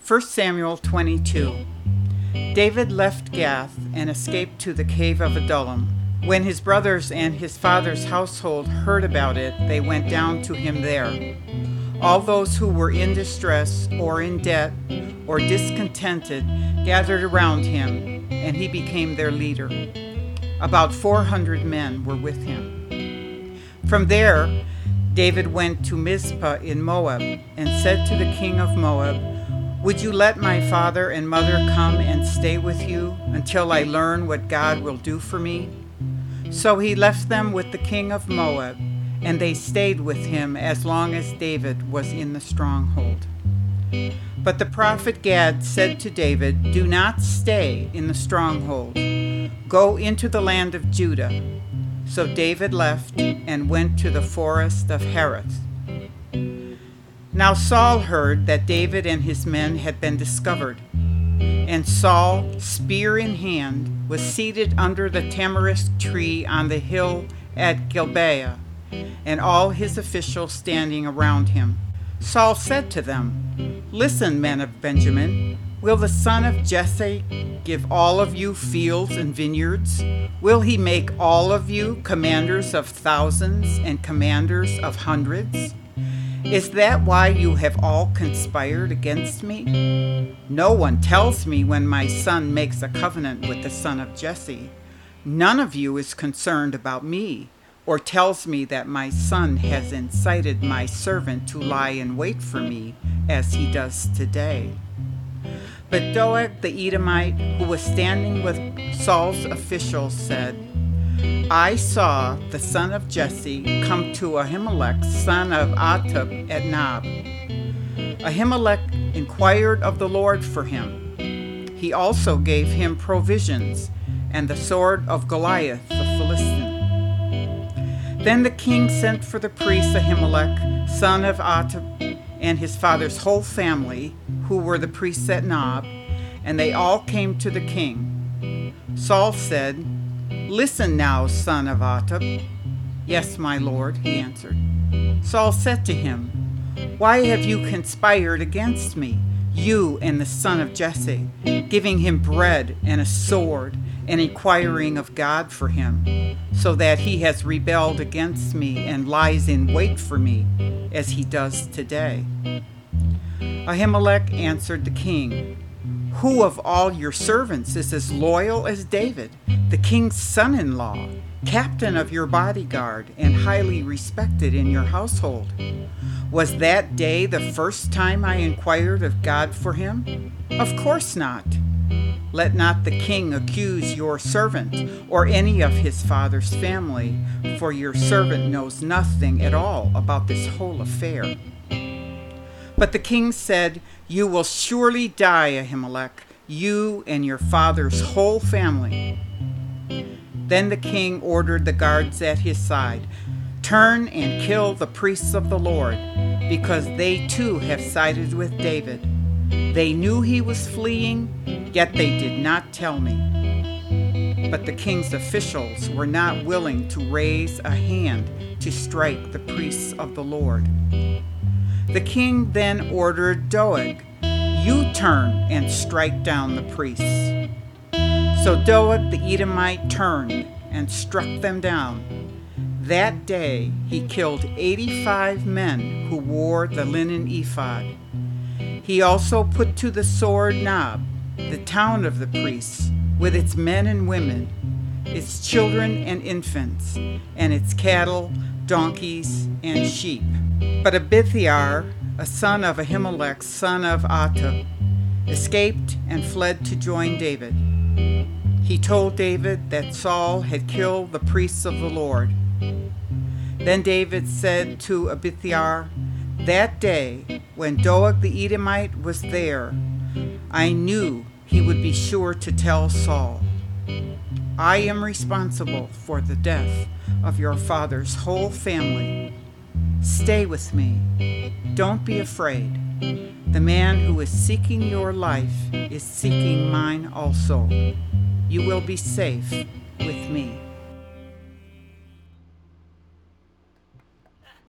1 Samuel 22. David left Gath and escaped to the cave of Adullam. When his brothers and his father's household heard about it, they went down to him there. All those who were in distress or in debt or discontented gathered around him, and he became their leader. About 400 men were with him. From there, David went to Mizpah in Moab and said to the king of Moab, "Would you let my father and mother come and stay with you until I learn what God will do for me?" So he left them with the king of Moab, and they stayed with him as long as David was in the stronghold. But the prophet Gad said to David, "Do not stay in the stronghold. Go into the land of Judah." So David left and went to the forest of Hereth. Now Saul heard that David and his men had been discovered. And Saul, spear in hand, was seated under the tamarisk tree on the hill at Gibeah, and all his officials standing around him. Saul said to them, "Listen, men of Benjamin, will the son of Jesse give all of you fields and vineyards? Will he make all of you commanders of thousands and commanders of hundreds? Is that why you have all conspired against me? No one tells me when my son makes a covenant with the son of Jesse. None of you is concerned about me, or tells me that my son has incited my servant to lie in wait for me, as he does today." But Doeg the Edomite, who was standing with Saul's officials, said, "I saw the son of Jesse come to Ahimelech, son of Ahitub, at Nob. Ahimelech inquired of the Lord for him. He also gave him provisions and the sword of Goliath the Philistine." Then the king sent for the priest Ahimelech, son of Ahitub, and his father's whole family, who were the priests at Nob, and they all came to the king. Saul said, "Listen now, son of Ahitub." "Yes, my lord," he answered. Saul said to him, "Why have you conspired against me, you and the son of Jesse, giving him bread and a sword, and inquiring of God for him, so that he has rebelled against me and lies in wait for me, as he does today?" Ahimelech answered the king, "Who of all your servants is as loyal as David, the king's son-in-law, captain of your bodyguard, and highly respected in your household? Was that day the first time I inquired of God for him? Of course not. Let not the king accuse your servant or any of his father's family, for your servant knows nothing at all about this whole affair." But the king said, "You will surely die, Ahimelech, you and your father's whole family." Then the king ordered the guards at his side, "Turn and kill the priests of the Lord, because they too have sided with David. They knew he was fleeing, yet they did not tell me." But the king's officials were not willing to raise a hand to strike the priests of the Lord. The king then ordered Doeg, "You turn and strike down the priests." So Doeg the Edomite turned and struck them down. That day he killed 85 men who wore the linen ephod. He also put to the sword Nob, the town of the priests, with its men and women, its children and infants, and its cattle, donkeys, and sheep. But Abithiar, a son of Ahimelech, son of Ahitub, escaped and fled to join David. He told David that Saul had killed the priests of the Lord. Then David said to Abithiar, "That day, when Doeg the Edomite was there, I knew he would be sure to tell Saul. I am responsible for the death of your father's whole family. Stay with me. Don't be afraid. The man who is seeking your life is seeking mine also. You will be safe with me."